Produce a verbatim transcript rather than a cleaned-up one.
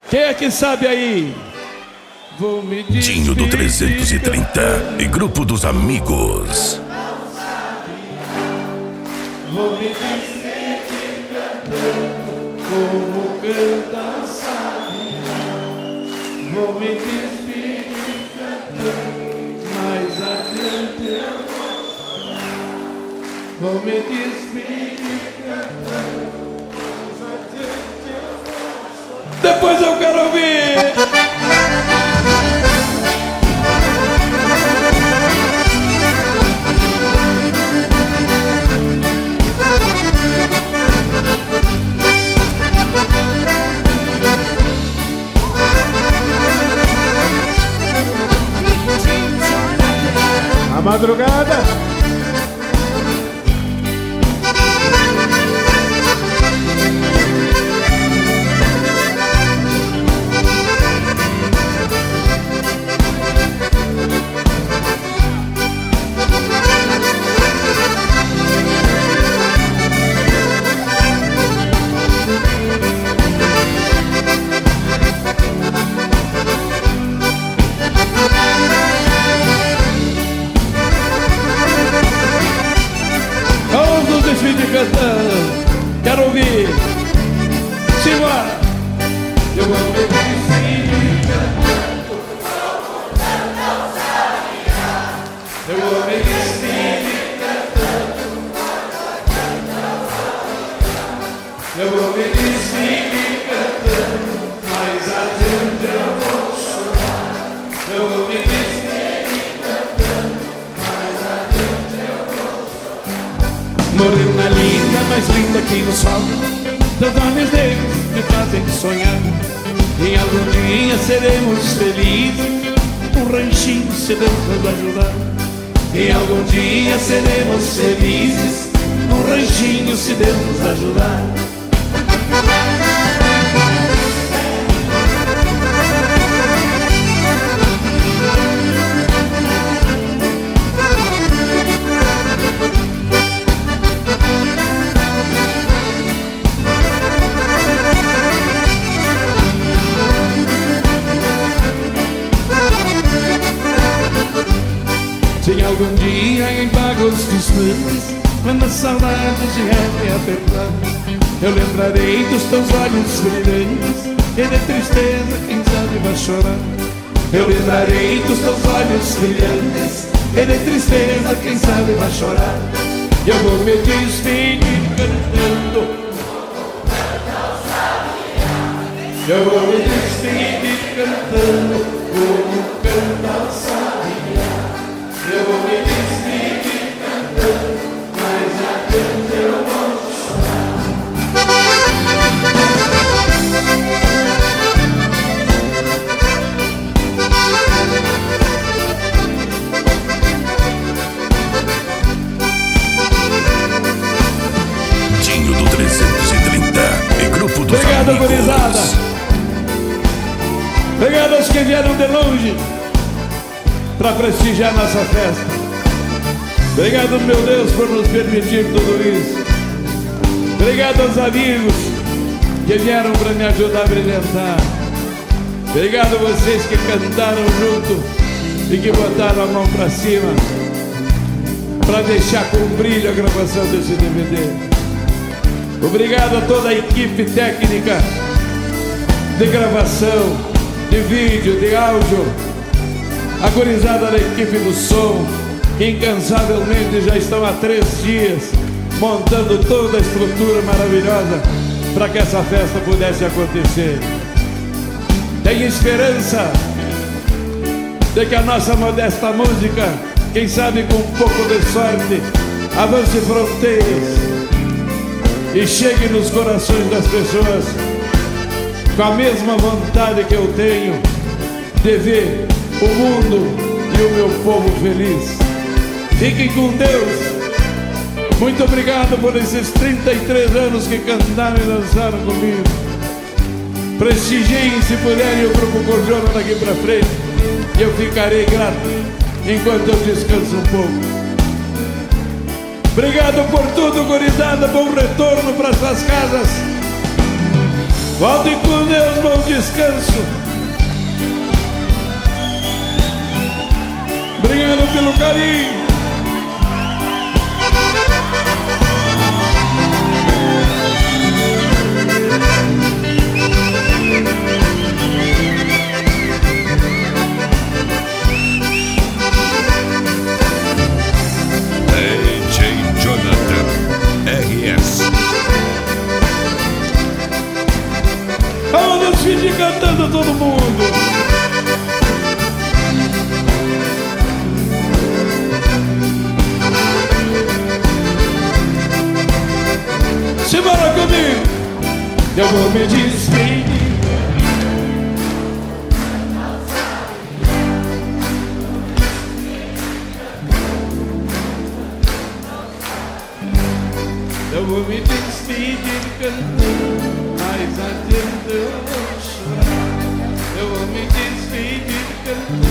Quem é que sabe aí? Vou me Dinho do trezentos e trinta e Grupo dos Amigos. Vou me despedir cantando como canta a Sabina. Vou me despedir cantando, mais adiante eu vou chorar. Vou me despedir cantando, mais adiante eu vou chorar. Depois eu quero ouvir. A madrugada. Cantando, quero ouvir. Simbora. Eu vou me despedir cantando como canta o Sabiá. Eu vou me despedir cantando como canta o Sabiá. Eu vou me despedir cantando, mais adiante eu vou chorar. Eu vou me despedir cantando, mais adiante eu vou chorar. Morreu na linda, mais linda que no sol. Teus olhos negros me fazem sonhar. E algum dia seremos felizes, um ranchinho se Deus nos ajudar. E algum dia seremos felizes, um ranchinho se Deus nos ajudar. Se algum dia em vagos distantes, quando a saudade vier me apertar, eu lembrarei dos teus olhos brilhantes, e de tristeza quem sabe vai chorar. Eu lembrarei dos teus olhos brilhantes, e de tristeza quem sabe vai chorar. Eu vou me despedir cantando, eu vou me despedir cantando como canta o Sabiá. Eu vou me despedir cantando, mais adiante eu vou chorar. Dinho do trezentos e trinta e Grupo dos Obrigado, Amigos. gurizada. Obrigado aos que vieram de longe para prestigiar nossa festa. Obrigado, meu Deus, por nos permitir tudo isso. Obrigado aos amigos que vieram para me ajudar a brilhantar. Obrigado a vocês que cantaram junto e que botaram a mão para cima para deixar com brilho a gravação desse D V D. Obrigado a toda a equipe técnica de gravação, de vídeo, de áudio, a gurizada da equipe do som, que incansavelmente já estão há três dias montando toda a estrutura maravilhosa para que essa festa pudesse acontecer. Tenho esperança de que a nossa modesta música, quem sabe com um pouco de sorte, avance fronteiras e chegue nos corações das pessoas com a mesma vontade que eu tenho de ver o mundo e o meu povo feliz. Fiquem com Deus. Muito obrigado por esses trinta e três anos que cantaram e dançaram comigo. Prestigiem, se puderem, o Grupo Cordiona daqui pra frente, e eu ficarei grato enquanto eu descanso um pouco. Obrigado por tudo, gurizada. Bom retorno para suas casas. Volte com Deus, bom descanso. Obrigado pelo carinho. D J Jonathan R S. Vamos despedir cantando todo mundo. Simbora comigo. Eu vou me despedir. Eu vou me despedir cantando, mas adianta eu chorar. Eu vou me despedir cantando.